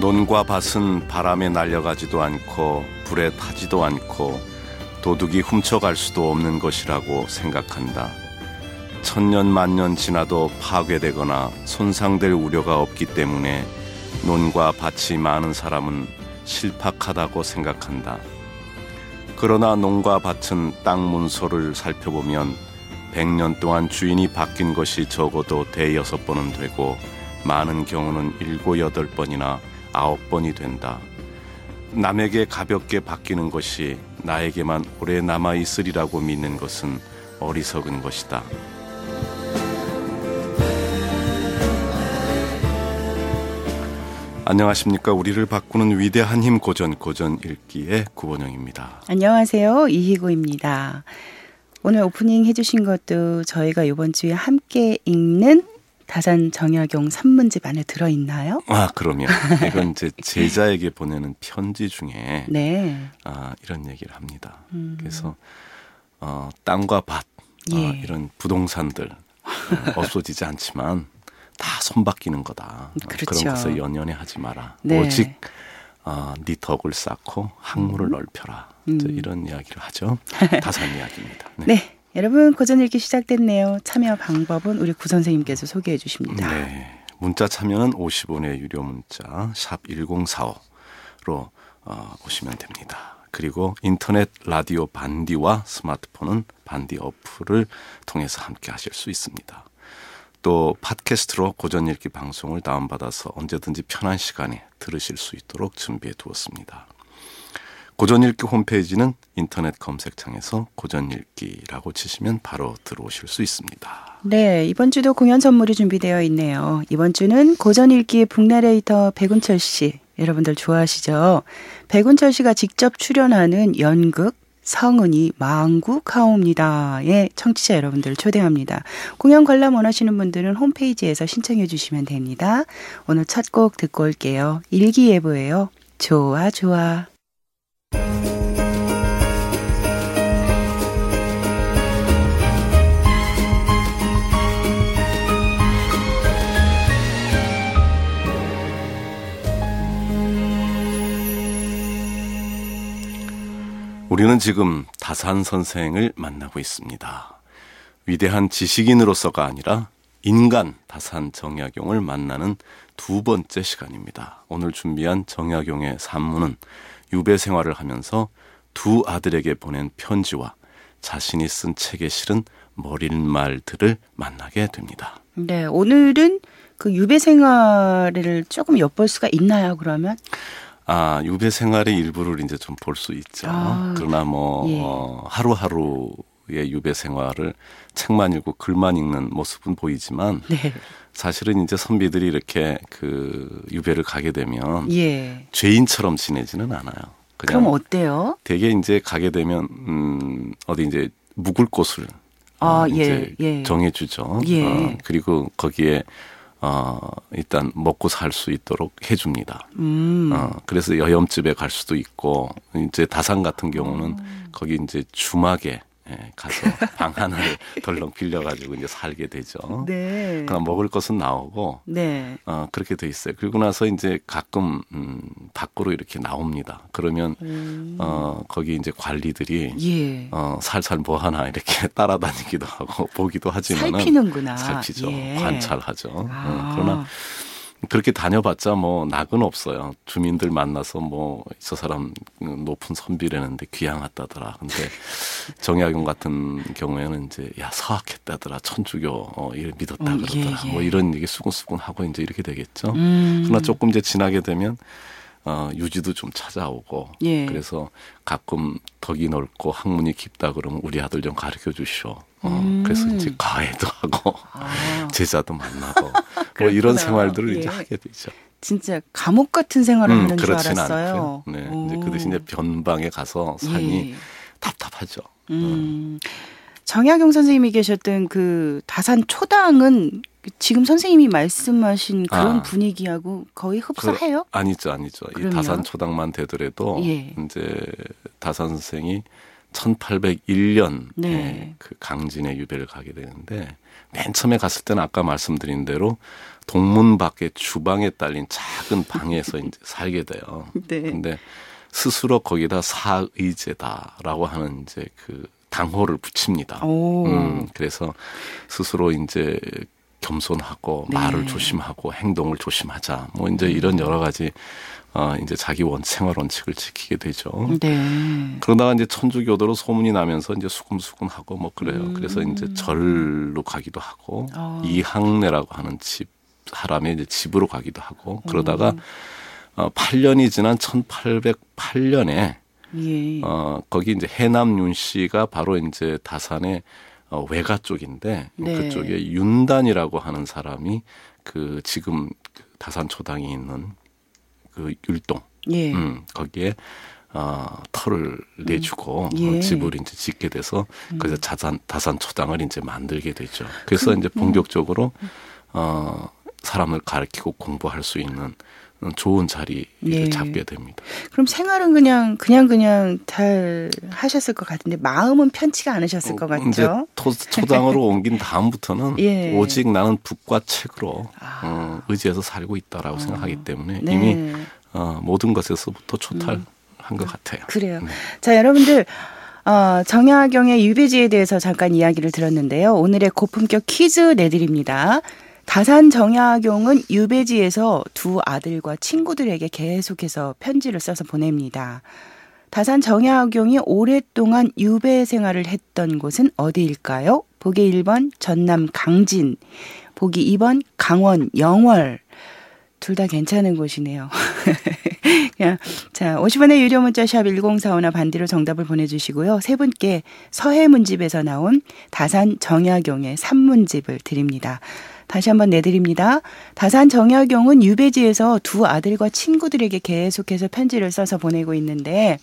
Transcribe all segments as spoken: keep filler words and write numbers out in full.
논과 밭은 바람에 날려가지도 않고 불에 타지도 않고 도둑이 훔쳐갈 수도 없는 것이라고 생각한다. 천년 만년 지나도 파괴되거나 손상될 우려가 없기 때문에 논과 밭이 많은 사람은 실팍하다고 생각한다. 그러나 논과 밭은 땅 문서를 살펴보면 백 년 동안 주인이 바뀐 것이 적어도 대여섯 번은 되고 많은 경우는 일곱 여덟 번이나 아홉 번이 된다. 남에게 가볍게 바뀌는 것이 나에게만 오래 남아있으리라고 믿는 것은 어리석은 것이다. 안녕하십니까. 우리를 바꾸는 위대한 힘 고전 고전 읽기의 구본영입니다. 안녕하세요. 이희고입니다. 오늘 오프닝 해주신 것도 저희가 이번 주에 함께 읽는 다산 정약용 산문집 안에 들어있나요? 아, 그럼요. 이건 이제 제자에게 보내는 편지 중에 네. 아, 이런 얘기를 합니다. 음. 그래서 어, 땅과 밭 예. 어, 이런 부동산들 어, 없어지지 않지만 다 손바뀌는 거다. 그렇죠. 그런 것을 연연해 하지 마라. 네. 오직 어, 네 덕을 쌓고 학문을 음. 넓혀라. 음. 이런 이야기를 하죠. 다산 이야기입니다. 네. 네. 여러분 고전 읽기 시작됐네요. 참여 방법은 우리 구 선생님께서 소개해 주십니다. 네. 문자 참여는 오십 원의 유료 문자 샵 일공사오로 어, 오시면 됩니다. 그리고 인터넷 라디오 반디와 스마트폰은 반디 어플을 통해서 함께 하실 수 있습니다. 또 팟캐스트로 고전 읽기 방송을 다운받아서 언제든지 편한 시간에 들으실 수 있도록 준비해 두었습니다. 고전 읽기 홈페이지는 인터넷 검색창에서 고전 읽기라고 치시면 바로 들어오실 수 있습니다. 네, 이번 주도 공연 선물이 준비되어 있네요. 이번 주는 고전 읽기의 북나레이터 백운철 씨, 여러분들 좋아하시죠? 백운철 씨가 직접 출연하는 연극 성은이 망국하옵니다의 청취자 여러분들을 초대합니다. 공연 관람 원하시는 분들은 홈페이지에서 신청해 주시면 됩니다. 오늘 첫 곡 듣고 올게요. 일기예보예요. 좋아 좋아. 우리는 지금 다산 선생을 만나고 있습니다. 위대한 지식인으로서가 아니라 인간 다산 정약용을 만나는 두 번째 시간입니다. 오늘 준비한 정약용의 산문은 유배 생활을 하면서 두 아들에게 보낸 편지와 자신이 쓴 책에 실은 머릿말들을 만나게 됩니다. 네, 오늘은 그 유배 생활을 조금 엿볼 수가 있나요, 그러면? 아, 유배 생활의 일부를 이제 좀 볼 수 있죠. 아, 그러나 뭐, 예. 어, 하루하루의 유배 생활을 책만 읽고 글만 읽는 모습은 보이지만, 네. 사실은 이제 선비들이 이렇게 그 유배를 가게 되면, 예. 죄인처럼 지내지는 않아요. 그럼 어때요? 되게 이제 가게 되면, 음, 어디 이제 묵을 곳을, 아, 어, 이제 예, 예. 정해주죠. 예. 어, 그리고 거기에 어, 일단 먹고 살 수 있도록 해줍니다. 음. 어, 그래서 여염집에 갈 수도 있고, 이제 다산 같은 경우는 음. 거기 이제 주막에 예, 가서 방 하나를 덜렁 빌려가지고 이제 살게 되죠. 네. 그러나 먹을 것은 나오고, 네. 어, 그렇게 돼 있어요. 그리고 나서 이제 가끔, 음, 밖으로 이렇게 나옵니다. 그러면, 음. 어, 거기 이제 관리들이, 예. 어, 살살 뭐 하나 이렇게 따라다니기도 하고, 보기도 하지만은. 살피는구나. 살피죠. 예. 관찰하죠. 아. 어, 그러나, 그렇게 다녀봤자 뭐 낙은 없어요. 주민들 만나서 뭐 저 사람 높은 선비라는데 귀향했다더라. 근데 정약용 같은 경우에는 이제 야 서학했다더라. 천주교 어, 이를 믿었다 음, 그러더라. 예, 예. 뭐 이런 얘기 수근수근 하고 이제 이렇게 되겠죠. 음. 그러나 조금 이제 지나게 되면 어, 유지도 좀 찾아오고 예. 그래서 가끔 덕이 넓고 학문이 깊다 그러면 우리 아들 좀 가르쳐 주시오. 어, 음. 그래서 이제 가해도 하고 아. 제자도 만나고 뭐 이런 생활들을 예. 이제 하게 되죠. 진짜 감옥 같은 생활을 음, 하는 줄 알았어요. 네, 이제 그 대신 이제 변방에 가서 삶이 예. 답답하죠. 음. 정약용 선생님이 계셨던 그 다산 초당은 지금 선생님이 말씀하신 그런 아, 분위기하고 거의 흡사해요? 그, 아니죠, 아니죠. 그럼요? 이 다산 초당만 되더라도 예. 이제 다산 선생이 천팔백일 년에 네. 그 강진의 유배를 가게 되는데 맨 처음에 갔을 때는 아까 말씀드린 대로 동문 밖에 주방에 딸린 작은 방에서 이제 살게 돼요. 네. 근데 스스로 거기다 사의제다라고 하는 이제 그 당호를 붙입니다. 오. 음, 그래서 스스로 이제 겸손하고 네. 말을 조심하고 행동을 조심하자. 뭐 이제 이런 여러 가지 어 이제 자기 원 생활 원칙을 지키게 되죠. 네. 그러다가 이제 천주교도로 소문이 나면서 이제 수근수근하고 뭐 그래요. 음. 그래서 이제 절로 가기도 하고 어. 이항내라고 하는 집 사람의 이제 집으로 가기도 하고 그러다가 어 팔 년이 지난 천팔백팔 년에 예. 어 거기 이제 해남 윤씨가 바로 이제 다산의 어, 외가 쪽인데 네. 그쪽에 윤단이라고 하는 사람이 그 지금 그 다산 초당이 있는 그 율동, 예. 음, 거기에 어, 터를 내주고 예. 어, 집을 이제 짓게 돼서 음. 그래서 다산 다산 초당을 이제 만들게 되죠. 그래서 그, 이제 본격적으로 어, 사람을 가르치고 공부할 수 있는 좋은 자리를 예. 잡게 됩니다. 그럼 생활은 그냥 그냥 그냥 잘 하셨을 것 같은데 마음은 편치가 않으셨을 것 같죠? 이제 토, 초당으로 옮긴 다음부터는 예. 오직 나는 북과 책으로 아. 어, 의지해서 살고 있다라고 어. 생각하기 때문에 네. 이미 어, 모든 것에서부터 초탈한 음. 것 같아요. 그래요. 네. 자, 여러분들 어, 정약용의 유배지에 대해서 잠깐 이야기를 들었는데요. 오늘의 고품격 퀴즈 내드립니다. 다산 정약용은 유배지에서 두 아들과 친구들에게 계속해서 편지를 써서 보냅니다. 다산 정약용이 오랫동안 유배 생활을 했던 곳은 어디일까요? 보기 일 번 전남 강진, 보기 이 번 강원 영월. 둘 다 괜찮은 곳이네요. 그냥, 자, 오십 원의 유료 문자 샵 일공사오나 반디로 정답을 보내주시고요. 세 분께 서해문집에서 나온 다산 정약용의 산문집을 드립니다. 다시 한번 내드립니다. 다산 정약용은 유배지에서 두 아들과 친구들에게 계속해서 편지를 써서 보내고 있는데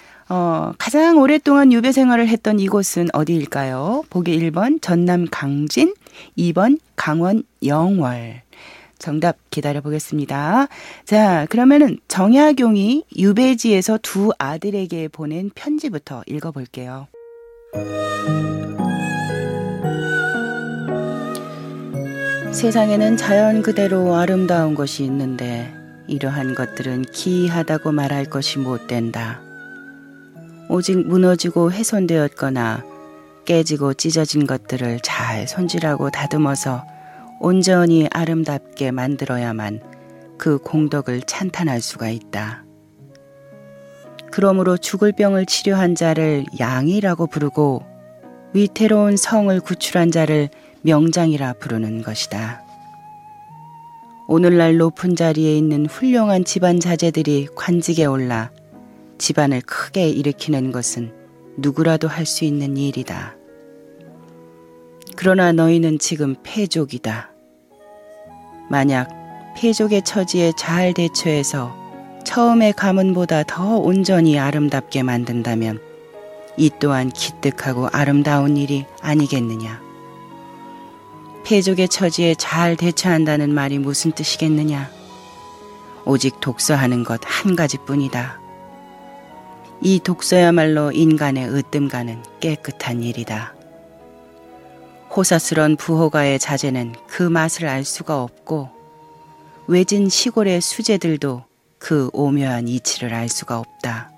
어, 가장 오랫동안 유배 생활을 했던 이곳은 어디일까요? 보기 일 번 전남 강진, 이 번 강원 영월. 정답 기다려보겠습니다. 자, 그러면은 정약용이 유배지에서 두 아들에게 보낸 편지부터 읽어볼게요. 세상에는 자연 그대로 아름다운 것이 있는데 이러한 것들은 기이하다고 말할 것이 못 된다. 오직 무너지고 훼손되었거나 깨지고 찢어진 것들을 잘 손질하고 다듬어서 온전히 아름답게 만들어야만 그 공덕을 찬탄할 수가 있다. 그러므로 죽을 병을 치료한 자를 양이라고 부르고 위태로운 성을 구출한 자를 명장이라 부르는 것이다. 오늘날 높은 자리에 있는 훌륭한 집안 자제들이 관직에 올라 집안을 크게 일으키는 것은 누구라도 할 수 있는 일이다. 그러나 너희는 지금 패족이다. 만약 패족의 처지에 잘 대처해서 처음의 가문보다 더 온전히 아름답게 만든다면 이 또한 기특하고 아름다운 일이 아니겠느냐. 패족의 처지에 잘 대처한다는 말이 무슨 뜻이겠느냐. 오직 독서하는 것 한 가지뿐이다. 이 독서야말로 인간의 으뜸가는 깨끗한 일이다. 호사스런 부호가의 자제는 그 맛을 알 수가 없고 외진 시골의 수제들도 그 오묘한 이치를 알 수가 없다.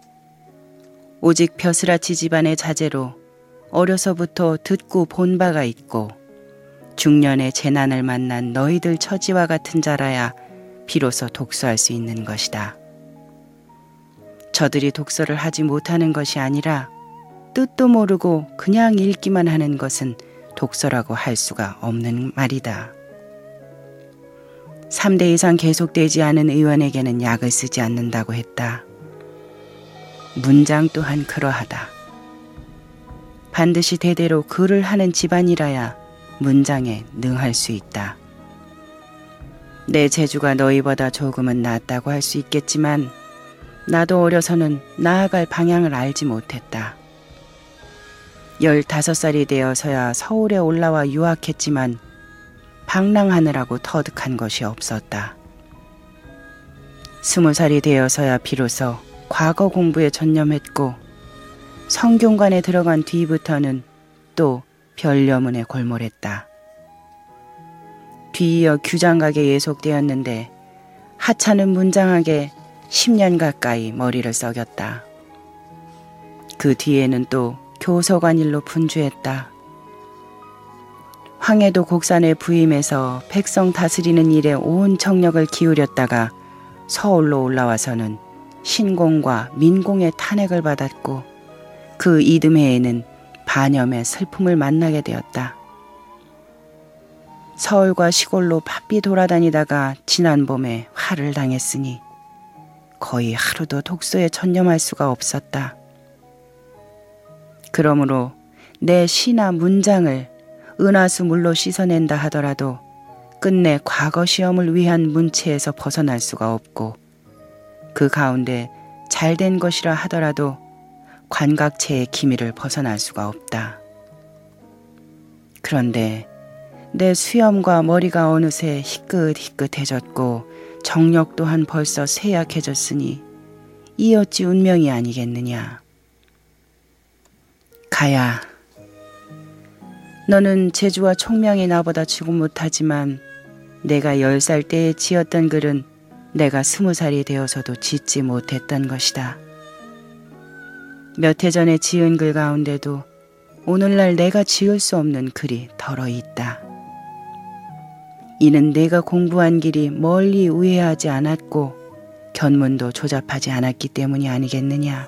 오직 벼슬아치 집안의 자제로 어려서부터 듣고 본 바가 있고 중년의 재난을 만난 너희들 처지와 같은 자라야 비로소 독서할 수 있는 것이다. 저들이 독서를 하지 못하는 것이 아니라 뜻도 모르고 그냥 읽기만 하는 것은 독서라고 할 수가 없는 말이다. 삼 대 이상 계속되지 않은 의원에게는 약을 쓰지 않는다고 했다. 문장 또한 그러하다. 반드시 대대로 글을 하는 집안이라야 문장에 능할 수 있다. 내 재주가 너희보다 조금은 낫다고 할 수 있겠지만 나도 어려서는 나아갈 방향을 알지 못했다. 열다섯 살이 되어서야 서울에 올라와 유학했지만 방랑하느라고 터득한 것이 없었다. 스무 살이 되어서야 비로소 과거 공부에 전념했고 성균관에 들어간 뒤부터는 또 별려문에 골몰했다. 뒤이어 규장각에 예속되었는데 하찮은 문장하게 십 년 가까이 머리를 썩였다. 그 뒤에는 또 교서관 일로 분주했다. 황해도 곡산에 부임해서 백성 다스리는 일에 온 정력을 기울였다가 서울로 올라와서는 신공과 민공의 탄핵을 받았고 그 이듬해에는 반염의 슬픔을 만나게 되었다. 서울과 시골로 바삐 돌아다니다가 지난 봄에 화를 당했으니 거의 하루도 독서에 전념할 수가 없었다. 그러므로 내 시나 문장을 은하수 물로 씻어낸다 하더라도 끝내 과거 시험을 위한 문체에서 벗어날 수가 없고 그 가운데 잘된 것이라 하더라도 관각체의 기미를 벗어날 수가 없다. 그런데 내 수염과 머리가 어느새 희끗희끗해졌고 정력 또한 벌써 쇠약해졌으니 이 어찌 운명이 아니겠느냐. 가야, 너는 재주와 총명이 나보다 지고 못하지만 내가 열 살 때에 지었던 글은 내가 스무 살이 되어서도 짓지 못했던 것이다. 몇 해 전에 지은 글 가운데도 오늘날 내가 지을 수 없는 글이 덜어 있다. 이는 내가 공부한 길이 멀리 우회하지 않았고 견문도 조잡하지 않았기 때문이 아니겠느냐.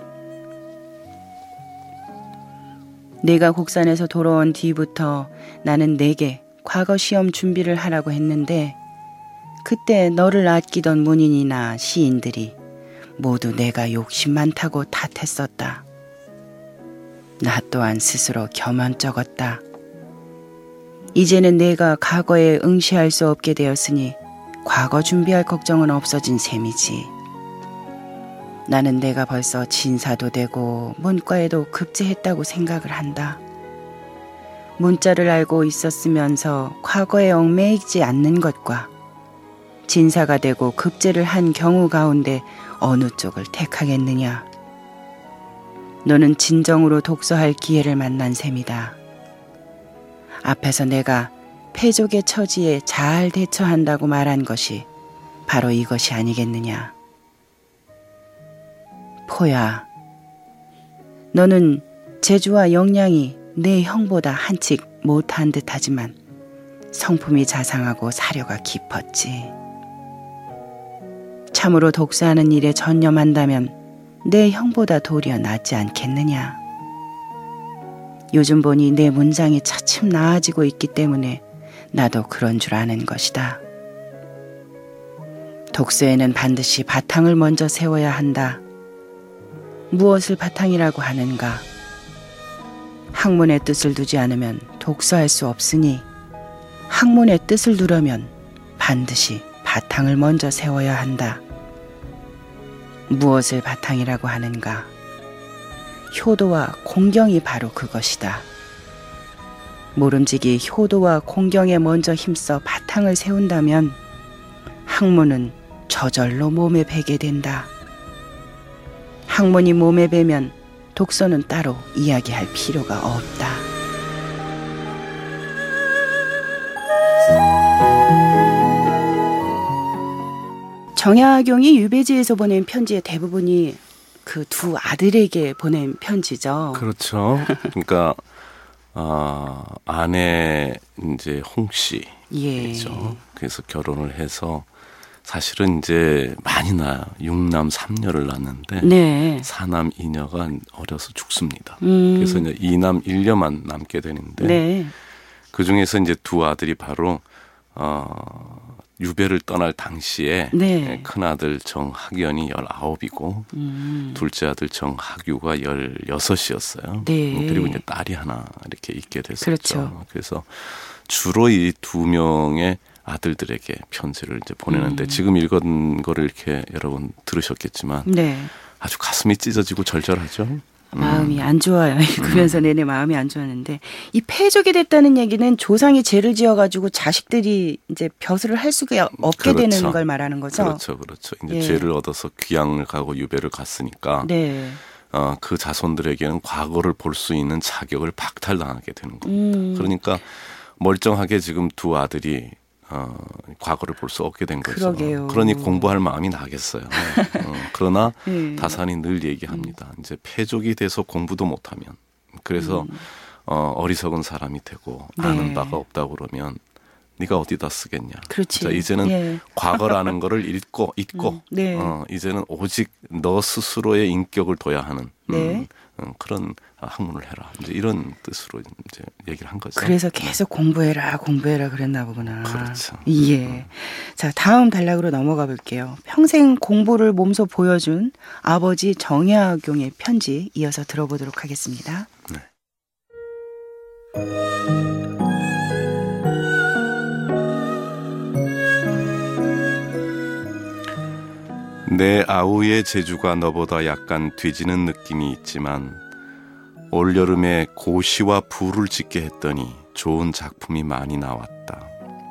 내가 곡산에서 돌아온 뒤부터 나는 내게 과거 시험 준비를 하라고 했는데 그때 너를 아끼던 문인이나 시인들이 모두 내가 욕심 많다고 탓했었다. 나 또한 스스로 겸언쩍었다. 이제는 내가 과거에 응시할 수 없게 되었으니 과거 준비할 걱정은 없어진 셈이지. 나는 내가 벌써 진사도 되고 문과에도 급제했다고 생각을 한다. 문자를 알고 있었으면서 과거에 얽매이지 않는 것과 진사가 되고 급제를 한 경우 가운데 어느 쪽을 택하겠느냐. 너는 진정으로 독서할 기회를 만난 셈이다. 앞에서 내가 패족의 처지에 잘 대처한다고 말한 것이 바로 이것이 아니겠느냐. 포야, 너는 재주와 역량이 내 형보다 한칙 못한 듯하지만 성품이 자상하고 사려가 깊었지. 참으로 독서하는 일에 전념한다면 내 형보다 도리어 낫지 않겠느냐. 요즘 보니 내 문장이 차츰 나아지고 있기 때문에 나도 그런 줄 아는 것이다. 독서에는 반드시 바탕을 먼저 세워야 한다. 무엇을 바탕이라고 하는가? 학문의 뜻을 두지 않으면 독서할 수 없으니 학문의 뜻을 두려면 반드시 바탕을 먼저 세워야 한다. 무엇을 바탕이라고 하는가? 효도와 공경이 바로 그것이다. 모름지기 효도와 공경에 먼저 힘써 바탕을 세운다면 학문은 저절로 몸에 배게 된다. 학문이 몸에 배면 독서는 따로 이야기할 필요가 없다. 정약용이 유배지에서 보낸 편지의 대부분이 그 두 아들에게 보낸 편지죠. 그렇죠. 그러니까 어, 아내 이제 홍씨죠. 예. 그래서 결혼을 해서 사실은 이제 많이 낳아요. 육남 삼녀를 낳는데 네. 사남 이녀가 어려서 죽습니다. 음. 그래서 이제 이남 일녀만 남게 되는데 네. 그 중에서 이제 두 아들이 바로 어, 유배를 떠날 당시에 네. 큰 아들 정학연이 열아홉이고 음. 둘째 아들 정학유가 열여섯이었어요. 네. 그리고 이제 딸이 하나 이렇게 있게 됐었죠. 그렇죠. 그래서 주로 이 두 명의 아들들에게 편지를 이제 보내는데 음. 지금 읽은 거를 이렇게 여러분 들으셨겠지만 네. 아주 가슴이 찢어지고 절절하죠. 마음이 안 좋아요. 읽으면서 음. 내내 마음이 안 좋았는데 이 패족이 됐다는 얘기는 조상이 죄를 지어가지고 자식들이 이제 벼슬을 할 수가 없게 그렇죠. 되는 걸 말하는 거죠. 그렇죠, 그렇죠. 이제 예. 죄를 얻어서 귀양을 가고 유배를 갔으니까. 네. 어, 그 자손들에게는 과거를 볼 수 있는 자격을 박탈당하게 되는 겁니다. 음. 그러니까 멀쩡하게 지금 두 아들이 어, 과거를 볼 수 없게 된 거죠. 그러게요. 그러니 공부할 마음이 나겠어요. 어, 그러나 네. 다산이 늘 얘기합니다. 음. 이제 패족이 돼서 공부도 못하면 그래서 음. 어, 어리석은 사람이 되고 네. 아는 바가 없다고 그러면 네가 어디다 쓰겠냐. 그렇지. 자, 이제는 예. 과거라는 거를 읽고 잊고 음. 네. 어, 이제는 오직 너 스스로의 인격을 둬야 하는 네. 음, 음, 그런 학문을 해라. 이제 이런 뜻으로 이제 얘기를 한 거죠. 그래서 계속 공부해라, 공부해라 그랬나 보구나. 그렇죠. 예. 음. 자, 다음 단락으로 넘어가 볼게요. 평생 공부를 몸소 보여준 아버지 정약용의 편지 이어서 들어보도록 하겠습니다. 네. 내 아우의 재주가 너보다 약간 뒤지는 느낌이 있지만 올여름에 고시와 부를 짓게 했더니 좋은 작품이 많이 나왔다.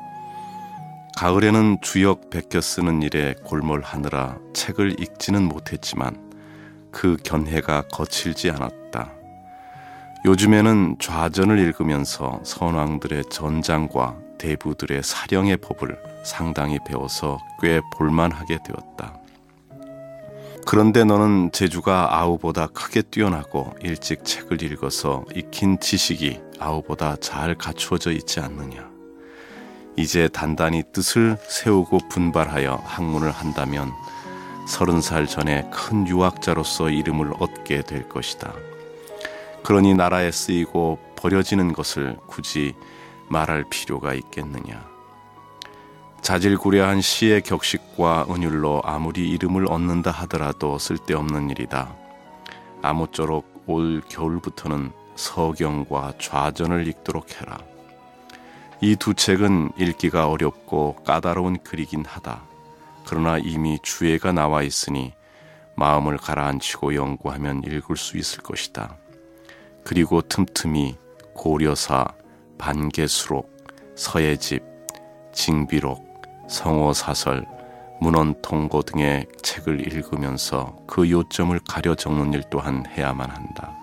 가을에는 주역 베껴 쓰는 일에 골몰하느라 책을 읽지는 못했지만 그 견해가 거칠지 않았다. 요즘에는 좌전을 읽으면서 선왕들의 전장과 대부들의 사령의 법을 상당히 배워서 꽤 볼만하게 되었다. 그런데 너는 재주가 아우보다 크게 뛰어나고 일찍 책을 읽어서 익힌 지식이 아우보다 잘 갖추어져 있지 않느냐. 이제 단단히 뜻을 세우고 분발하여 학문을 한다면 서른 살 전에 큰 유학자로서 이름을 얻게 될 것이다. 그러니 나라에 쓰이고 버려지는 것을 굳이 말할 필요가 있겠느냐. 자질구레한 시의 격식과 은율로 아무리 이름을 얻는다 하더라도 쓸데없는 일이다. 아무쪼록 올 겨울부터는 서경과 좌전을 읽도록 해라. 이 두 책은 읽기가 어렵고 까다로운 글이긴 하다. 그러나 이미 주예가 나와 있으니 마음을 가라앉히고 연구하면 읽을 수 있을 것이다. 그리고 틈틈이 고려사, 반개수록, 서예집, 징비록, 성어사설, 문헌통고 등의 책을 읽으면서 그 요점을 가려 적는 일 또한 해야만 한다.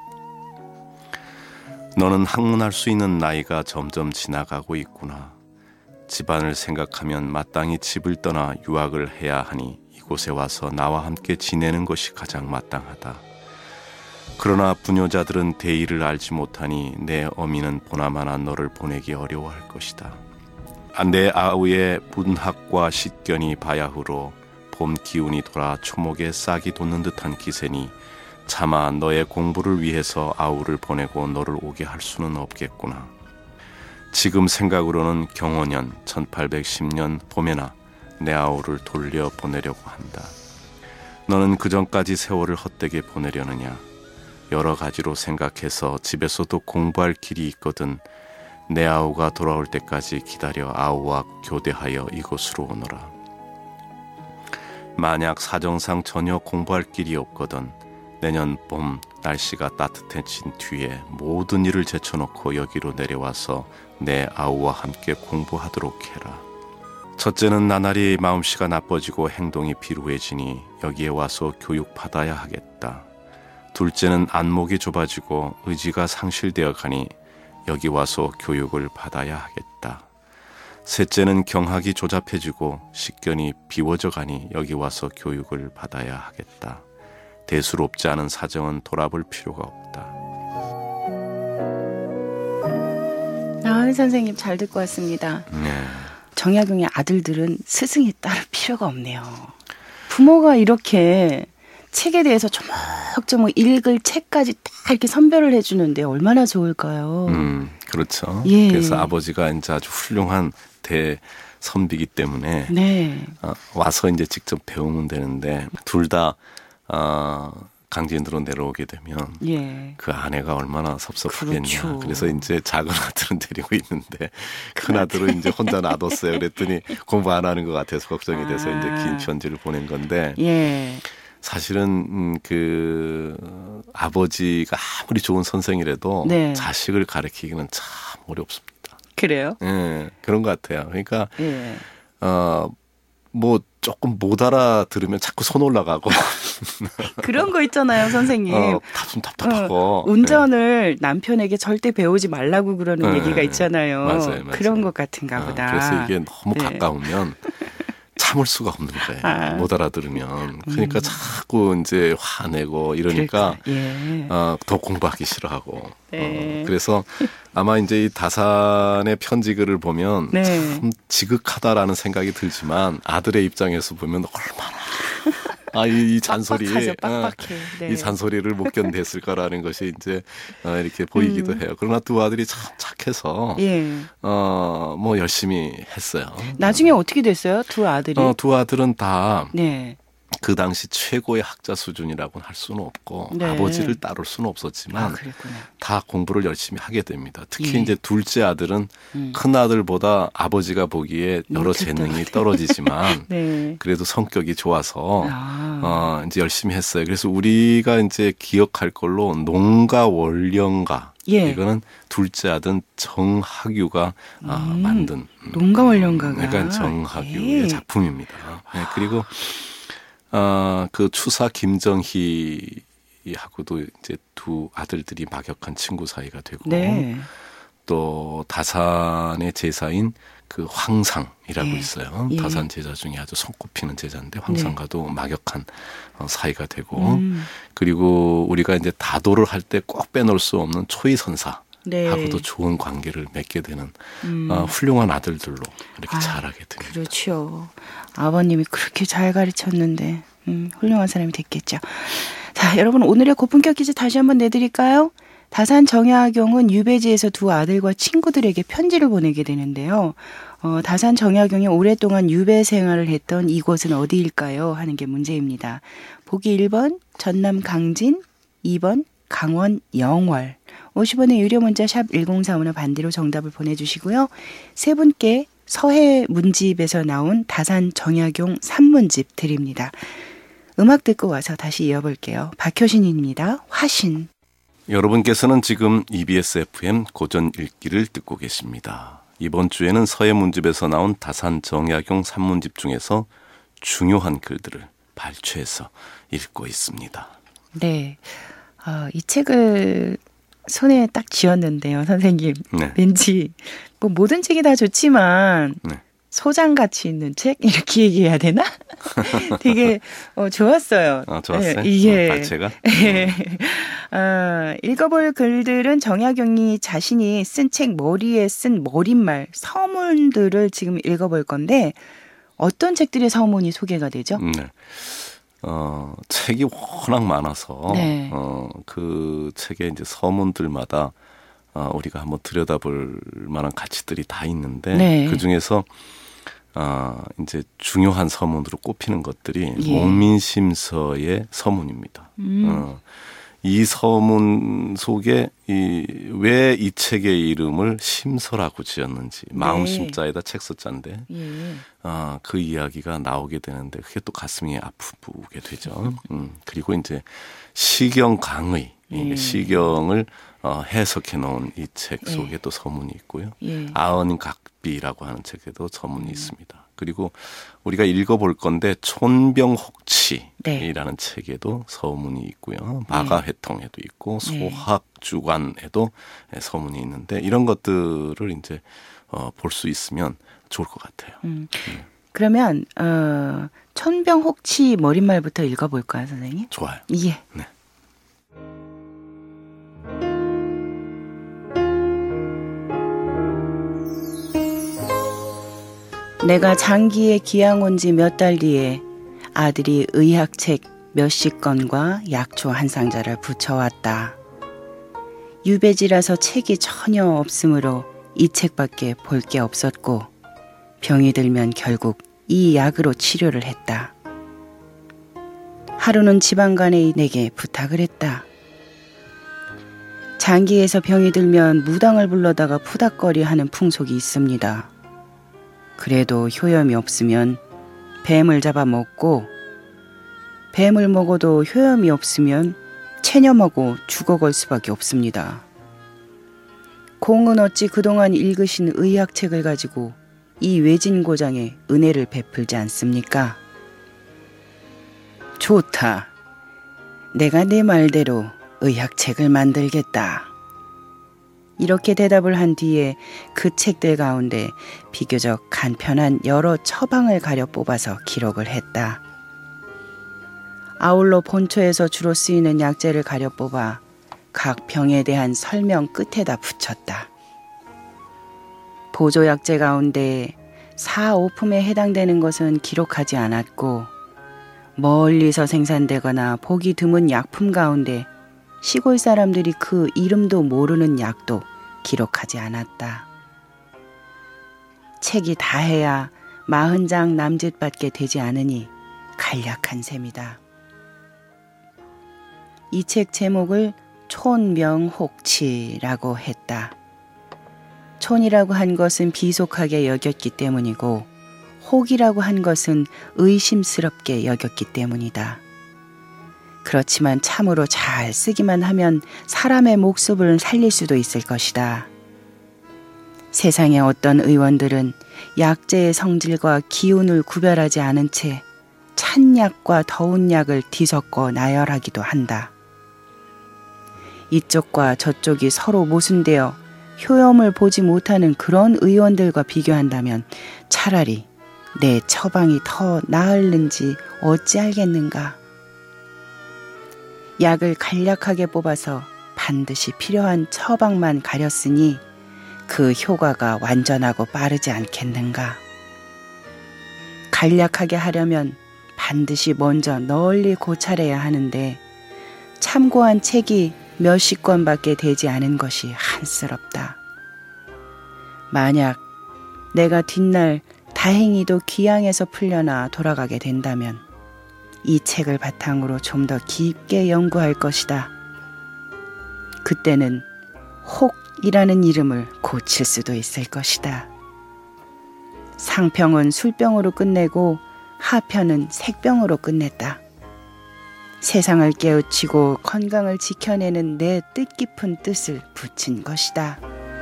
너는 학문할 수 있는 나이가 점점 지나가고 있구나. 집안을 생각하면 마땅히 집을 떠나 유학을 해야 하니 이곳에 와서 나와 함께 지내는 것이 가장 마땅하다. 그러나 부녀자들은 대의를 알지 못하니 내 어미는 보나마나 너를 보내기 어려워할 것이다. 내 아우의 문학과 식견이 바야흐로 봄 기운이 돌아 초목에 싹이 돋는 듯한 기세니 차마 너의 공부를 위해서 아우를 보내고 너를 오게 할 수는 없겠구나. 지금 생각으로는 경원년 천팔백십 년 봄에나 내 아우를 돌려 보내려고 한다. 너는 그전까지 세월을 헛되게 보내려느냐. 여러 가지로 생각해서 집에서도 공부할 길이 있거든 내 아우가 돌아올 때까지 기다려 아우와 교대하여 이곳으로 오너라. 만약 사정상 전혀 공부할 길이 없거든 내년 봄 날씨가 따뜻해진 뒤에 모든 일을 제쳐놓고 여기로 내려와서 내 아우와 함께 공부하도록 해라. 첫째는 나날이 마음씨가 나빠지고 행동이 비루해지니 여기에 와서 교육받아야 하겠다. 둘째는 안목이 좁아지고 의지가 상실되어 가니 여기 와서 교육을 받아야 하겠다. 셋째는 경학이 조잡해지고 식견이 비워져 가니 여기 와서 교육을 받아야 하겠다. 대수롭지 않은 사정은 돌아볼 필요가 없다. 아, 선생님 잘 듣고 왔습니다. 네. 정약용의 아들들은 스승이 따를 필요가 없네요. 부모가 이렇게 책에 대해서 조목조목 읽을 책까지 딱 이렇게 선별을 해주는데 얼마나 좋을까요? 음, 그렇죠. 예. 그래서 아버지가 이제 아주 훌륭한 대선비기 때문에 네. 어, 와서 이제 직접 배우면 되는데 둘 다 어, 강진으로 내려오게 되면 예. 그 아내가 얼마나 섭섭하겠냐. 그렇죠. 그래서 이제 작은 아들은 데리고 있는데 큰 아들은 이제 혼자 놔뒀어요. 그랬더니 공부 안 하는 것 같아서 걱정이 돼서 아. 이제 긴 편지를 보낸 건데 예. 사실은 음, 그 아버지가 아무리 좋은 선생이라도 네. 자식을 가르치기는 참 어렵습니다. 그래요? 예, 그런 것 같아요. 그러니까 예. 어, 뭐 조금 못 알아들으면 자꾸 손 올라가고 그런 거 있잖아요, 선생님. 어, 좀 답답하고 어, 운전을 네. 남편에게 절대 배우지 말라고 그러는 네. 얘기가 있잖아요. 맞아요, 맞아요. 그런 것 같은가 보다. 어, 그래서 이게 너무 네. 가까우면 참을 수가 없는 거예요. 아. 못 알아들으면. 그러니까 음. 자꾸 이제 화내고 이러니까 예. 어, 더 공부하기 싫어하고. 네. 어, 그래서 아마 이제 이 다산의 편지글을 보면 네. 참 지극하다라는 생각이 들지만 아들의 입장에서 보면 얼마나 아, 이, 이 잔소리, 빡빡하죠, 빡빡해. 네. 이 잔소리를 못 견뎠을 거라는 것이 이제 어, 이렇게 보이기도 음. 해요. 그러나 두 아들이 참 착해서 예. 어, 뭐 열심히 했어요. 나중에 어떻게 됐어요? 두 아들이? 어, 두 아들은 다 네. 그 당시 최고의 학자 수준이라고는 할 수는 없고 네. 아버지를 따를 수는 없었지만 아, 다 공부를 열심히 하게 됩니다. 특히 예. 이제 둘째 아들은 음. 큰 아들보다 아버지가 보기에 여러 재능이 떨어지지만 네. 그래도 성격이 좋아서 아. 어, 이제 열심히 했어요. 그래서 우리가 이제 기억할 걸로 농가 원령가 예. 이거는 둘째 아들 정학유가 음. 어, 만든 농가 원령가가 그러니까 정학유의 예. 작품입니다. 네, 그리고 어, 그 추사 김정희하고도 이제 두 아들들이 막역한 친구 사이가 되고 네. 또 다산의 제사인 그 황상이라고 예. 있어요. 예. 다산 제자 중에 아주 손꼽히는 제자인데 황상과도 네. 막역한 사이가 되고 음. 그리고 우리가 이제 다도를 할 때 꼭 빼놓을 수 없는 초이선사 네. 하고도 좋은 관계를 맺게 되는 음. 어, 훌륭한 아들들로 이렇게 아, 자라게 됩니다. 그렇죠. 아버님이 그렇게 잘 가르쳤는데 음, 훌륭한 사람이 됐겠죠. 자, 여러분 오늘의 고품격 퀴즈 다시 한번 내드릴까요? 다산 정약용은 유배지에서 두 아들과 친구들에게 편지를 보내게 되는데요. 어, 다산 정약용이 오랫동안 유배 생활을 했던 이곳은 어디일까요? 하는 게 문제입니다. 보기 일 번 전남 강진, 이 번 강원 영월. 오십 원의 유료 문자 샵 일공사오나 반대로 정답을 보내주시고요. 세 분께 서해 문집에서 나온 다산 정약용 산문집 드립니다. 음악 듣고 와서 다시 이어볼게요. 박효신입니다. 화신. 여러분께서는 지금 이비에스 에프엠 고전 읽기를 듣고 계십니다. 이번 주에는 서해 문집에서 나온 다산 정약용 산문집 중에서 중요한 글들을 발췌해서 읽고 있습니다. 네, 어, 이 책을 손에 딱 쥐었는데요, 선생님. 네. 왠지 뭐 모든 책이 다 좋지만 네. 소장 가치 있는 책 이렇게 얘기해야 되나? 되게 어, 좋았어요. 아, 좋았어요. 네, 이게 발췌가. 네. 어, 읽어볼 글들은 정약용이 자신이 쓴 책 머리에 쓴 머릿말 서문들을 지금 읽어볼 건데 어떤 책들의 서문이 소개가 되죠? 네. 어, 책이 워낙 많아서 네. 어, 그 책의 이제 서문들마다 어, 우리가 한번 들여다볼 만한 가치들이 다 있는데 네. 그 중에서 어, 이제 중요한 서문으로 꼽히는 것들이 예. 목민심서의 서문입니다. 음. 어, 이 서문 속에 이 왜 이 책의 이름을 심서라고 지었는지 마음 심자에다 책서자인데 예. 아, 그 이야기가 나오게 되는데 그게 또 가슴이 아프게 되죠. 음, 그리고 이제 시경 강의 예. 시경을 어, 해석해 놓은 이 책 속에 예. 또 서문이 있고요. 예. 아언각비라고 하는 책에도 서문이 음. 있습니다. 그리고 우리가 읽어볼 건데 촌병혹치라는 네. 책에도 서문이 있고요. 마가회통에도 있고 소학주관에도 서문이 있는데 이런 것들을 이제 어, 볼 수 있으면 좋을 것 같아요. 음. 네. 그러면 어, 천병혹치 머릿말부터 읽어볼까요, 선생님? 좋아요. 예. 네. 내가 장기에 기양 온 지 몇 달 뒤에 아들이 의학책 몇십 권과 약초 한 상자를 붙여왔다. 유배지라서 책이 전혀 없으므로 이 책밖에 볼 게 없었고 병이 들면 결국 이 약으로 치료를 했다. 하루는 지방간에 내게 부탁을 했다. 장기에서 병이 들면 무당을 불러다가 푸닥거리 하는 풍속이 있습니다. 그래도 효염이 없으면 뱀을 잡아먹고 뱀을 먹어도 효염이 없으면 체념하고 죽어갈 수밖에 없습니다. 공은 어찌 그동안 읽으신 의학책을 가지고 이 외진고장에 은혜를 베풀지 않습니까? 좋다. 내가 네 말대로 의학책을 만들겠다. 이렇게 대답을 한 뒤에 그 책들 가운데 비교적 간편한 여러 처방을 가려 뽑아서 기록을 했다. 아울러 본초에서 주로 쓰이는 약재를 가려 뽑아 각 병에 대한 설명 끝에다 붙였다. 보조약재 가운데 사오품에 해당되는 것은 기록하지 않았고 멀리서 생산되거나 보기 드문 약품 가운데 시골 사람들이 그 이름도 모르는 약도 기록하지 않았다. 책이 다해야 마흔 장 남짓밖에 되지 않으니 간략한 셈이다. 이 책 제목을 촌명혹치라고 했다. 촌이라고 한 것은 비속하게 여겼기 때문이고 혹이라고 한 것은 의심스럽게 여겼기 때문이다. 그렇지만 참으로 잘 쓰기만 하면 사람의 목숨을 살릴 수도 있을 것이다. 세상의 어떤 의원들은 약재의 성질과 기운을 구별하지 않은 채 찬 약과 더운 약을 뒤섞어 나열하기도 한다. 이쪽과 저쪽이 서로 모순되어 효험을 보지 못하는 그런 의원들과 비교한다면 차라리 내 처방이 더 나을는지 어찌 알겠는가. 약을 간략하게 뽑아서 반드시 필요한 처방만 가렸으니 그 효과가 완전하고 빠르지 않겠는가. 간략하게 하려면 반드시 먼저 널리 고찰해야 하는데 참고한 책이 몇십 권밖에 되지 않은 것이 한스럽다. 만약 내가 뒷날 다행히도 귀양에서 풀려나 돌아가게 된다면 이 책을 바탕으로 좀 더 깊게 연구할 것이다. 그때는 혹이라는 이름을 고칠 수도 있을 것이다. 상평은 술병으로 끝내고 하편은 색병으로 끝냈다. 세상을 깨우치고 건강을 지켜내는 내 뜻깊은 뜻을 붙인 것이다.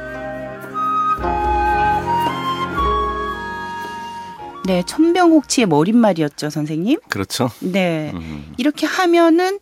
네, 천병혹치의 머릿말이었죠, 선생님? 그렇죠. 네, 음. 이렇게 하면은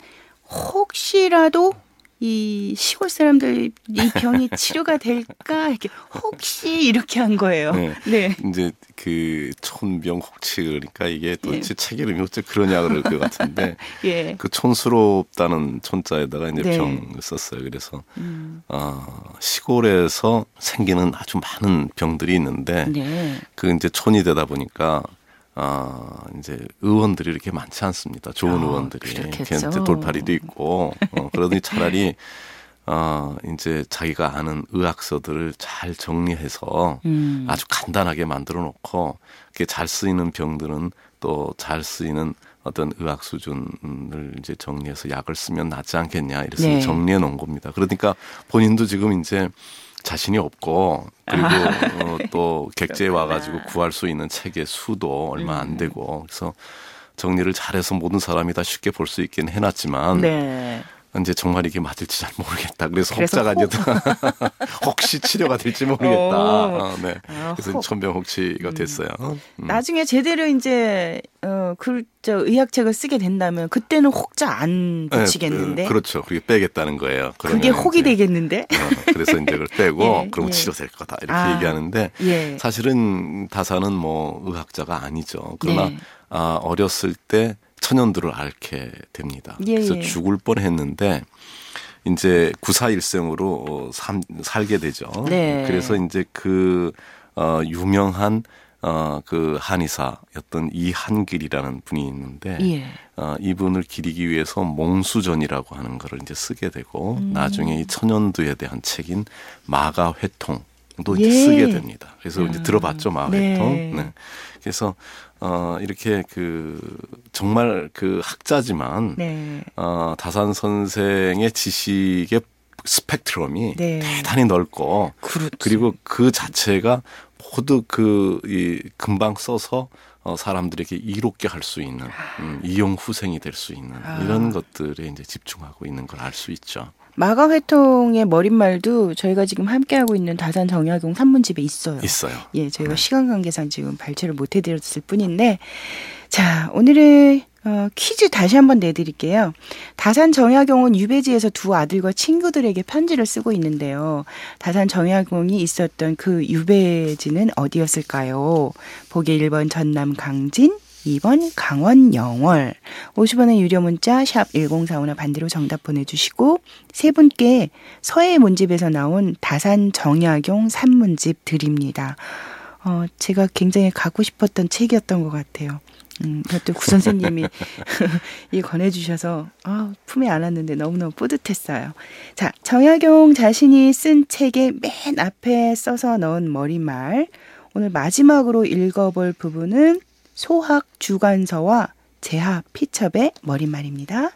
혹시라도 이 시골 사람들 이 병이 치료가 될까 이렇게 혹시 이렇게 한 거예요. 네. 네. 이제 그 촌병혹치 그러니까 이게 도대체 예. 책 이름이 어째 그러냐 그럴 것 같은데 예. 그 촌스럽다는 촌자에다가 이제 네. 병을 썼어요. 그래서 음. 어, 시골에서 생기는 아주 많은 병들이 있는데 네. 그 이제 촌이 되다 보니까 아, 이제 의원들이 이렇게 많지 않습니다. 좋은 어, 의원들이. 그렇겠죠. 이제 돌팔이도 있고, 어, 그러더니 차라리, 어, 이제 자기가 아는 의학서들을 잘 정리해서 음. 아주 간단하게 만들어 놓고, 그게 잘 쓰이는 병들은 또 잘 쓰이는 어떤 의학 수준을 이제 정리해서 약을 쓰면 낫지 않겠냐. 이래서 네. 정리해 놓은 겁니다. 그러니까 본인도 지금 이제 자신이 없고 그리고 어, 또 객지에 와가지고 구할 수 있는 책의 수도 얼마 안 되고 그래서 정리를 잘해서 모든 사람이 다 쉽게 볼 수 있긴 해놨지만 네. 이제 정말 이게 맞을지 잘 모르겠다. 그래서, 그래서 혹자가 이제 혹시 치료가 될지 모르겠다. 어. 어, 네. 아, 그래서 혹. 천병혹치가 됐어요. 음. 나중에 제대로 이제 어, 그, 저 의학책을 쓰게 된다면 그때는 혹자 안 붙이겠는데. 네, 그렇죠. 그게 빼겠다는 거예요. 그게 혹이 이제, 되겠는데. 어, 그래서 이제 그걸 빼고 예, 그럼 예. 치료될 거다 이렇게 아, 얘기하는데 예. 사실은 다사는 뭐 의학자가 아니죠. 그러나 네. 아, 어렸을 때 천연두를 앓게 됩니다. 예, 그래서 예. 죽을 뻔했는데 이제 구사일생으로 어, 삼, 살게 되죠. 네. 그래서 이제 그 어, 유명한 어, 그 한의사였던 이한길이라는 분이 있는데 예. 어, 이분을 기리기 위해서 몽수전이라고 하는 거를 이제 쓰게 되고 음. 나중에 이 천연두에 대한 책인 마가회통도 예. 이제 쓰게 됩니다. 그래서 음. 이제 들어봤죠, 마가회통. 네. 네. 그래서 어, 이렇게 그 정말 그 학자지만 네. 어, 다산 선생의 지식의 스펙트럼이 네. 대단히 넓고 그렇지. 그리고 그 자체가 모두 그 이 금방 써서 어, 사람들에게 이롭게 할 수 있는 음, 이용 후생이 될 수 있는 아. 이런 것들에 이제 집중하고 있는 걸 알 수 있죠. 마가회통의 머릿말도 저희가 지금 함께하고 있는 다산 정약용 산문집에 있어요. 있어요. 예, 저희가 네. 시간 관계상 지금 발췌를 못 해드렸을 뿐인데, 자, 오늘의 어, 퀴즈 다시 한번 내드릴게요. 다산 정약용은 유배지에서 두 아들과 친구들에게 편지를 쓰고 있는데요. 다산 정약용이 있었던 그 유배지는 어디였을까요? 보기 일 번 전남 강진, 이 번 강원 영월. 오십 원의 유료 문자 샵 일공사오나 반대로 정답 보내주시고 세 분께 서해 문집에서 나온 다산 정약용 산문집 드립니다. 어, 제가 굉장히 갖고 싶었던 책이었던 것 같아요. 음, 그것도 구 선생님이 이 권해주셔서 아, 품에 안았는데 너무너무 뿌듯했어요. 자, 정약용 자신이 쓴 책의 맨 앞에 써서 넣은 머릿말. 오늘 마지막으로 읽어볼 부분은 소학 주관서와 재학 피첩의 머릿말입니다.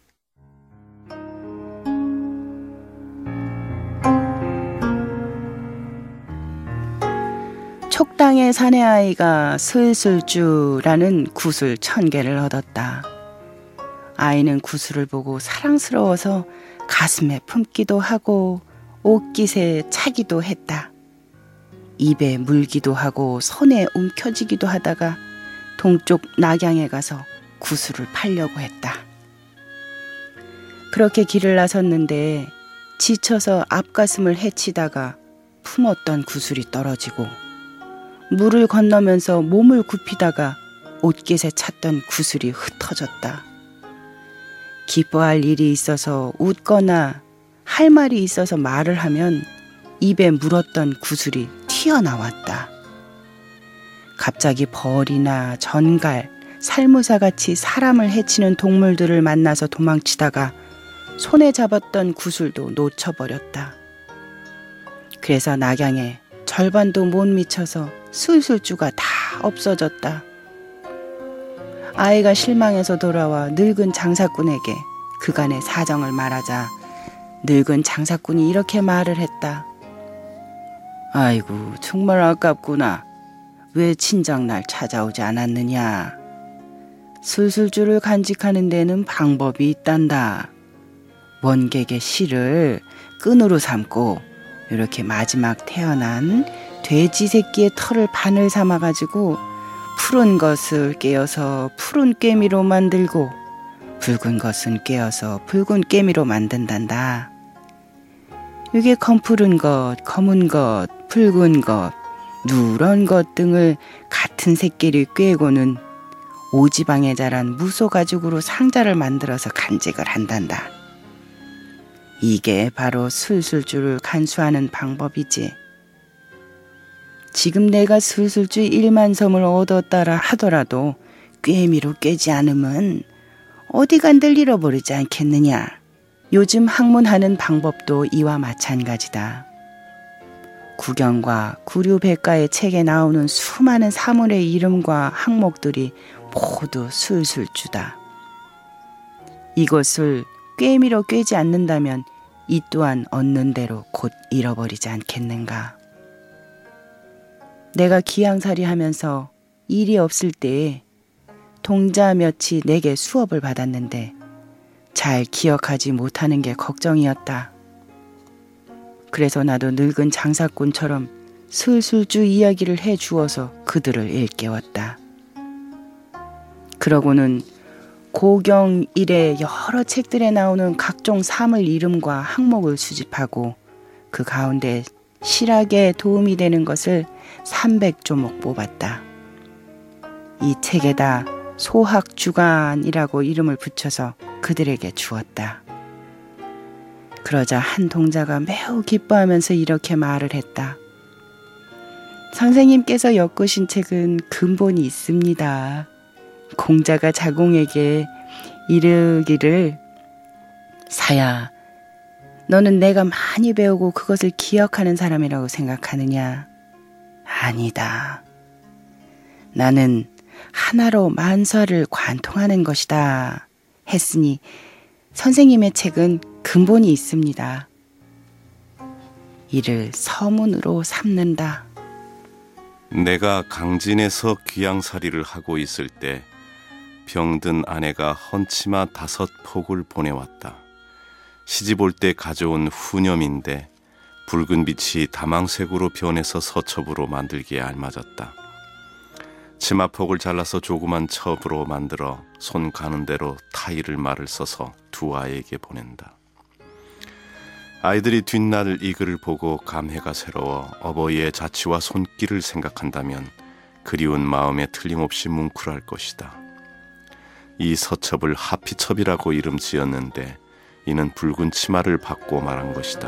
촉당의 사내아이가 슬슬주라는 구슬 천 개를 얻었다. 아이는 구슬을 보고 사랑스러워서 가슴에 품기도 하고 옷깃에 차기도 했다. 입에 물기도 하고 손에 움켜쥐기도 하다가 동쪽 낙양에 가서 구슬을 팔려고 했다. 그렇게 길을 나섰는데 지쳐서 앞가슴을 헤치다가 품었던 구슬이 떨어지고 물을 건너면서 몸을 굽히다가 옷깃에 찼던 구슬이 흩어졌다. 기뻐할 일이 있어서 웃거나 할 말이 있어서 말을 하면 입에 물었던 구슬이 튀어나왔다. 갑자기 벌이나 전갈, 살무사같이 사람을 해치는 동물들을 만나서 도망치다가 손에 잡았던 구슬도 놓쳐버렸다. 그래서 낙양에 절반도 못 미쳐서 술술주가 다 없어졌다. 아이가 실망해서 돌아와 늙은 장사꾼에게 그간의 사정을 말하자 늙은 장사꾼이 이렇게 말을 했다. 아이고, 정말 아깝구나. 왜 친정날 찾아오지 않았느냐. 술술주를 간직하는 데는 방법이 있단다. 원객의 실을 끈으로 삼고 이렇게 마지막 태어난 돼지 새끼의 털을 바늘 삼아가지고 푸른 것을 깨어서 푸른 꿰미로 만들고 붉은 것은 깨어서 붉은 꿰미로 만든단다. 이게 검푸른 것, 검은 것, 붉은 것, 누런 것 등을 같은 새끼를 꿰고는 오지방에 자란 무소 가죽으로 상자를 만들어서 간직을 한단다. 이게 바로 술술주를 간수하는 방법이지. 지금 내가 술술주 일만 섬을 얻었다라 하더라도 꿰미로 꿰지 않으면 어디 간들 잃어버리지 않겠느냐. 요즘 학문하는 방법도 이와 마찬가지다. 구경과 구류백과의 책에 나오는 수많은 사물의 이름과 항목들이 모두 술술주다. 이것을 꿰미로 꿰지 않는다면 이 또한 얻는 대로 곧 잃어버리지 않겠는가. 내가 기양살이 하면서 일이 없을 때에 동자 몇이 내게 수업을 받았는데 잘 기억하지 못하는 게 걱정이었다. 그래서 나도 늙은 장사꾼처럼 술술주 이야기를 해주어서 그들을 일깨웠다. 그러고는 고경 이래 여러 책들에 나오는 각종 사물 이름과 항목을 수집하고 그 가운데 실학에 도움이 되는 것을 삼백 조목 뽑았다. 이 책에다 소학주간이라고 이름을 붙여서 그들에게 주었다. 그러자 한 동자가 매우 기뻐하면서 이렇게 말을 했다. 선생님께서 엮으신 책은 근본이 있습니다. 공자가 자공에게 이르기를 사야, 너는 내가 많이 배우고 그것을 기억하는 사람이라고 생각하느냐? 아니다. 나는 하나로 만사를 관통하는 것이다 했으니 선생님의 책은 근본이 있습니다. 이를 서문으로 삼는다. 내가 강진에서 귀양살이를 하고 있을 때 병든 아내가 헌치마 다섯 폭을 보내왔다. 시집 올 때 가져온 후념인데 붉은 빛이 다망색으로 변해서 서첩으로 만들기에 알맞았다. 치마폭을 잘라서 조그만 첩으로 만들어 손 가는 대로 타일을 말을 써서 두 아이에게 보낸다. 아이들이 뒷날 이 글을 보고 감회가 새로워 어버이의 자취와 손길을 생각한다면 그리운 마음에 틀림없이 뭉클할 것이다. 이 서첩을 하피첩이라고 이름 지었는데 이는 붉은 치마를 받고 말한 것이다.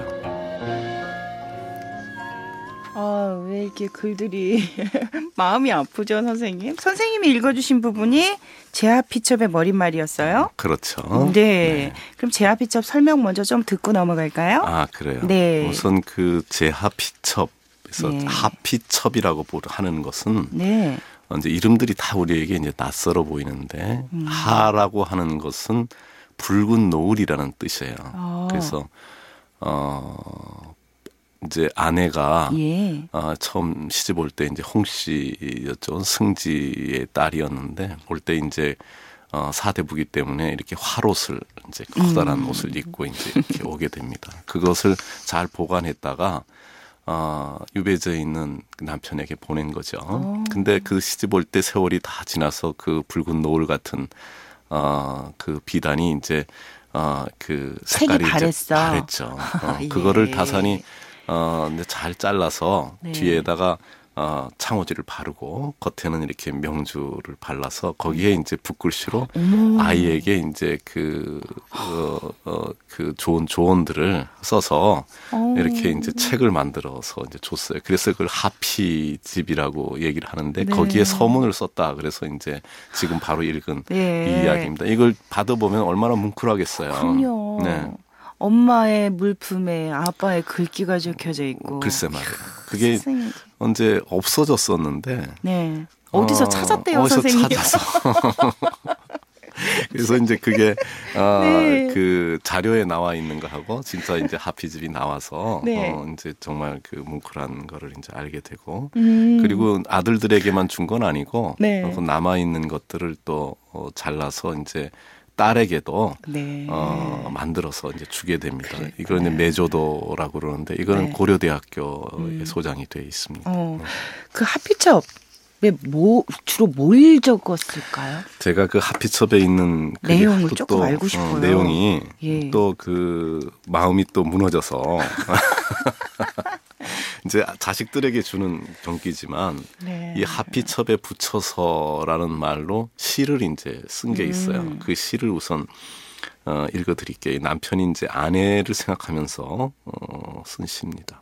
아, 왜 이렇게 글들이 마음이 아프죠, 선생님? 선생님이 읽어주신 부분이 제하피첩의 머릿말이었어요? 그렇죠. 네. 네. 그럼 제하피첩 설명 먼저 좀 듣고 넘어갈까요? 아, 그래요? 네. 우선 그 제하피첩에서 네. 하피첩이라고 하는 것은 네. 이제 이름들이 다 우리에게 이제 낯설어 보이는데 음. 하라고 하는 것은 붉은 노을이라는 뜻이에요. 어. 그래서 어 이제 아내가 예. 어, 처음 시집 올 때 이제 홍 씨였죠. 승지의 딸이었는데 올 때 이제 어, 사대부기 때문에 이렇게 활옷을 이제 커다란 음. 옷을 입고 이제 이렇게 오게 됩니다. 그것을 잘 보관했다가 어, 유배지에 있는 남편에게 보낸 거죠. 오. 근데 그 시집 올 때 세월이 다 지나서 그 붉은 노을 같은 어, 그 비단이 이제 어, 그 색깔이 이제 바랬죠. 어, 예. 그거를 다산이 어, 근데 잘 잘라서 네. 뒤에다가 어, 창호지를 바르고 겉에는 이렇게 명주를 발라서 거기에 이제 붓글씨로 어머. 아이에게 이제 그, 어, 어, 그 좋은 조언들을 써서 오. 이렇게 이제 책을 만들어서 이제 줬어요. 그래서 그걸 하피집이라고 얘기를 하는데 네. 거기에 서문을 썼다. 그래서 이제 지금 바로 읽은 네. 이 이야기입니다. 이걸 받아보면 얼마나 뭉클하겠어요. 그럼요. 네. 엄마의 물품에 아빠의 글귀가 적혀져 있고. 글쎄 말이에요. 그게 선생님. 언제 없어졌었는데. 네. 어디서 어, 찾았대요, 어디서 선생님? 찾아서. 그래서 이제 그게 어, 네. 그 자료에 나와 있는 거하고 진짜 이제 하피집이 나와서 네. 어, 이제 정말 그 뭉클한 거를 이제 알게 되고 음. 그리고 아들들에게만 준 건 아니고 네. 남아 있는 것들을 또 어, 잘라서 이제 딸에게도 네. 어, 만들어서 이제 주게 됩니다. 그랬구나. 이거는 메조도라고 그러는데 이거는 네. 고려대학교에 음. 소장이 되어 있습니다. 어, 네. 그 하피첩 왜 뭐 주로 뭘 적었을까요? 제가 그 하피첩에 있는 내용을 조금 또, 알고 싶어요. 어, 내용이 예. 또 그 마음이 또 무너져서 이제 자식들에게 주는 경기지만 네. 이 하피첩에 붙여서라는 말로 시를 이제 쓴 게 있어요. 음. 그 시를 우선 어, 읽어드릴게요. 남편이 이제 아내를 생각하면서 어, 쓴 시입니다.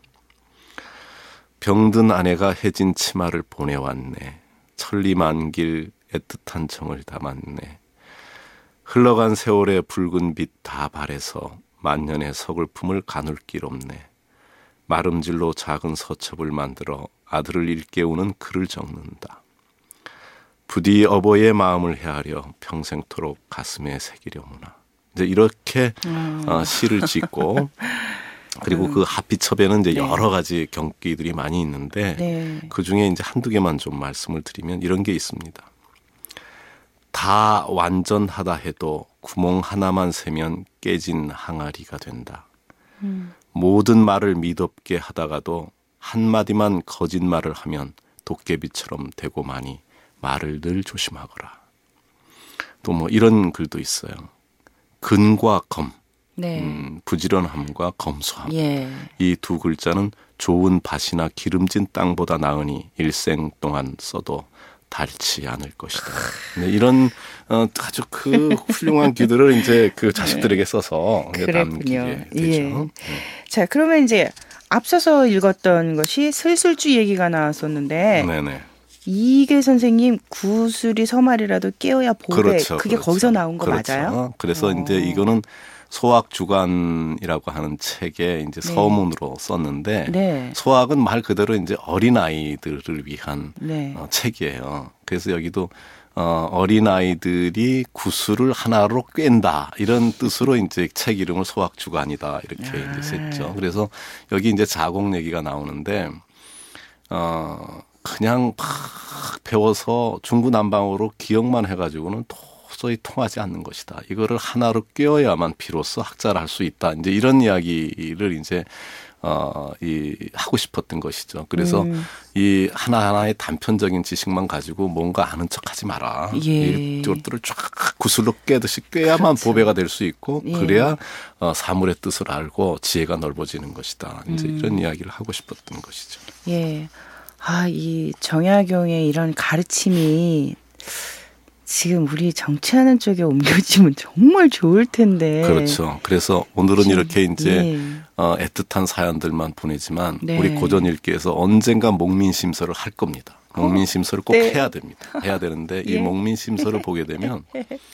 병든 아내가 해진 치마를 보내왔네. 천리만길 애틋한 정을 담았네. 흘러간 세월의 붉은 빛 다 발해서 만년의 서글픔을 가눌 길 없네. 마름질로 작은 서첩을 만들어 아들을 일깨우는 글을 적는다. 부디 어버이의 마음을 헤아려 평생토록 가슴에 새기려무나. 이제 이렇게 음. 어, 시를 짓고 그리고 음. 그 하피첩에는 이제 네. 여러 가지 경기들이 많이 있는데 네. 그 중에 이제 한두 개만 좀 말씀을 드리면 이런 게 있습니다. 다 완전하다 해도 구멍 하나만 세면 깨진 항아리가 된다. 음. 모든 말을 미덥게 하다가도 한마디만 거짓말을 하면 도깨비처럼 되고 마니 말을 늘 조심하거라. 또 뭐 이런 글도 있어요. 근과 검, 네. 음, 부지런함과 검소함. 예. 이 두 글자는 좋은 밭이나 기름진 땅보다 나으니 일생 동안 써도 닳지 않을 것이다. 네, 이런 어, 아주 그 훌륭한 기들을 이제 그 자식들에게 써서 남기게 되죠. 예. 네. 자, 그러면 이제 앞서서 읽었던 것이 슬슬주 얘기가 나왔었는데 네네. 이게 선생님 구슬이 서말이라도 깨어야 보배. 그렇죠, 그게 그렇죠. 거기서 나온 거 그렇죠. 맞아요? 그래서 어. 이제 이거는 소학주간이라고 하는 책에 이제 네. 서문으로 썼는데 네. 소학은 말 그대로 이제 어린 아이들을 위한 네. 어, 책이에요. 그래서 여기도 어, 어린 아이들이 구슬을 하나로 꿰다 이런 뜻으로 이제 책 이름을 소학주간이다 이렇게 아. 이제 썼죠. 그래서 여기 이제 자공 얘기가 나오는데 어, 그냥 막 배워서 중구난방으로 기억만 해가지고는 도저히 통하지 않는 것이다. 이거를 하나로 꿰어야만 비로소 학자를 할 수 있다. 이제 이런 이야기를 이제 어, 이 하고 싶었던 것이죠. 그래서 음. 이 하나하나의 단편적인 지식만 가지고 뭔가 아는 척하지 마라. 예. 이것들을 쫙 구슬로 깨듯이 꿰야만 그렇죠. 보배가 될 수 있고 예. 그래야 어, 사물의 뜻을 알고 지혜가 넓어지는 것이다. 이제 음. 이런 이야기를 하고 싶었던 것이죠. 예. 아, 이 정약용의 이런 가르침이 지금 우리 정치하는 쪽에 옮겨지면 정말 좋을 텐데. 그렇죠. 그래서 오늘은 지금, 이렇게 이제 예. 어, 애틋한 사연들만 보내지만 네. 우리 고전일기에서 언젠가 목민심서를 할 겁니다. 목민심서를 꼭 네. 해야 됩니다. 해야 되는데 예. 이 목민심서를 보게 되면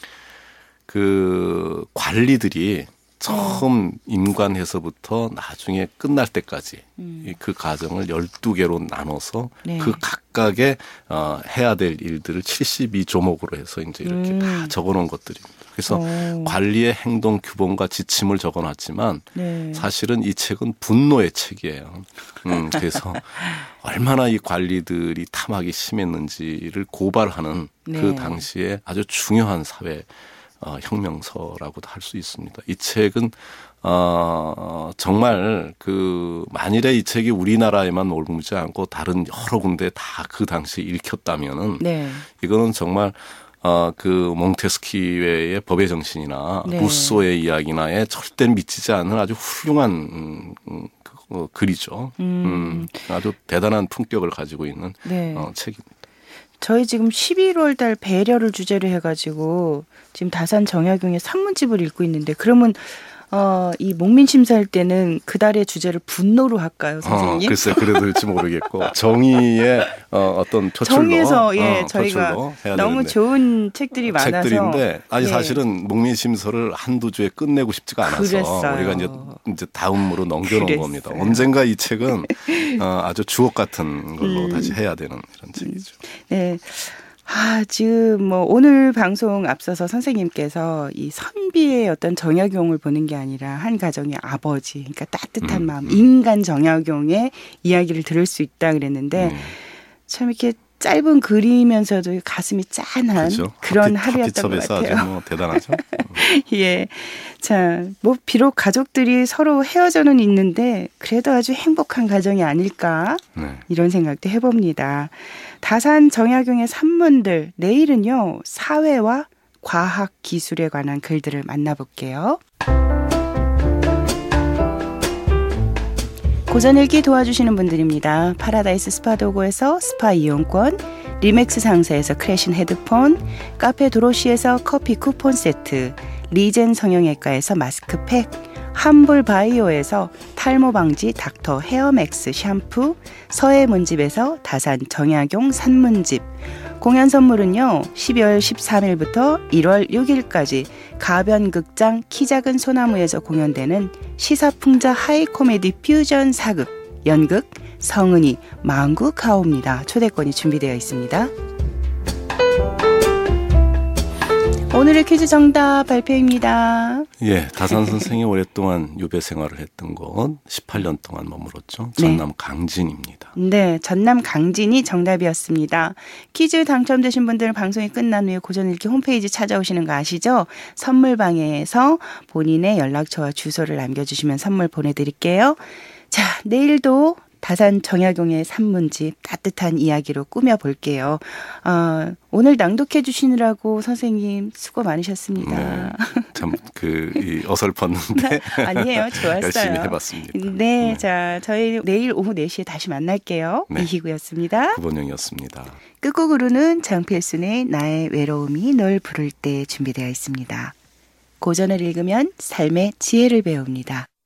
그 관리들이 처음 임관해서부터 나중에 끝날 때까지 음. 그 과정을 열두 개로 나눠서 네. 그 각각의 어, 해야 될 일들을 칠십이 조목으로 해서 이제 이렇게 음. 다 적어놓은 것들입니다. 그래서 오. 관리의 행동 규범과 지침을 적어놨지만 네. 사실은 이 책은 분노의 책이에요. 음, 그래서 얼마나 이 관리들이 탐욕이 심했는지를 고발하는 네. 그 당시에 아주 중요한 사회 어, 혁명서라고도 할 수 있습니다. 이 책은 어, 정말 그 만일에 이 책이 우리나라에만 머물지 않고 다른 여러 군데 다 그 당시에 읽혔다면은 네. 이거는 정말 어, 그 몽테스키웨의 법의 정신이나 네. 루소의 이야기나에 절대 미치지 않는 아주 훌륭한 음, 음, 그, 어, 글이죠. 음. 음, 아주 대단한 품격을 가지고 있는 네. 어, 책입니다. 저희 지금 십일월 달 배려를 주제로 해가지고 지금 다산 정약용의 산문집을 읽고 있는데 그러면 어, 이 목민심사할 때는 그 달의 주제를 분노로 할까요, 선생님? 어, 글쎄 그래도 될지 모르겠고 정의의 어, 어떤 표출로 정의에서 예 어, 저희가 표출로 해야 너무 되는데. 좋은 책들이 많아서 책들인데 아니 예. 사실은 목민심서를 한두 주에 끝내고 싶지가 않아서 그랬어요. 우리가 이제 이제 다음으로 넘겨놓은 그랬어요. 겁니다. 언젠가 이 책은 어, 아주 주옥 같은 걸로 음. 다시 해야 되는 이런 책이죠. 네. 아, 지금 뭐 오늘 방송 앞서서 선생님께서 이 선비의 어떤 정약용을 보는 게 아니라 한 가정의 아버지, 그러니까 따뜻한 음, 마음, 음. 인간 정약용의 이야기를 들을 수 있다 그랬는데 음. 참 이렇게 짧은 글이면서도 가슴이 짠한 그렇죠. 그런 하피, 하루였던 것 하피첩에서 같아요. 아주 뭐 대단하죠. 예. 자, 뭐 비록 가족들이 서로 헤어져는 있는데 그래도 아주 행복한 가정이 아닐까 네. 이런 생각도 해봅니다. 다산 정약용의 산문들 내일은요 사회와 과학 기술에 관한 글들을 만나볼게요. 고전일기 도와주시는 분들입니다. 파라다이스 스파 도고에서 스파 이용권, 리맥스 상사에서 크래신 헤드폰, 카페 도로시에서 커피 쿠폰 세트, 리젠 성형외과에서 마스크팩, 함볼 바이오에서 탈모 방지 닥터 헤어맥스 샴푸, 서해문집에서 다산 정약용 산문집, 공연 선물은요 십이월 십삼일부터 일월 육일까지 가변극장 키작은 소나무에서 공연되는 시사풍자 하이코미디 퓨전 사극 연극 성은이 망구카오입니다. 초대권이 준비되어 있습니다. 오늘의 퀴즈 정답 발표입니다. 예, 다산 선생이 오랫동안 유배 생활을 했던 곳 십팔 년 동안 머물었죠. 네. 전남 강진입니다. 네, 전남 강진이 정답이었습니다. 퀴즈 당첨되신 분들 방송이 끝난 후에 고전일기 홈페이지 찾아오시는 거 아시죠? 선물방에서 본인의 연락처와 주소를 남겨주시면 선물 보내드릴게요. 자, 내일도 다산 정약용의 산문집 따뜻한 이야기로 꾸며볼게요. 어, 오늘 낭독해 주시느라고 선생님 수고 많으셨습니다. 네, 참 그 어설펐는데 아니에요. 좋았어요. 열심히 해봤습니다. 네, 네. 자 저희 내일 오후 네 시에 다시 만날게요. 네. 이희구였습니다. 구본영이었습니다. 끝곡으로는 장필순의 나의 외로움이 널 부를 때 준비되어 있습니다. 고전을 읽으면 삶의 지혜를 배웁니다.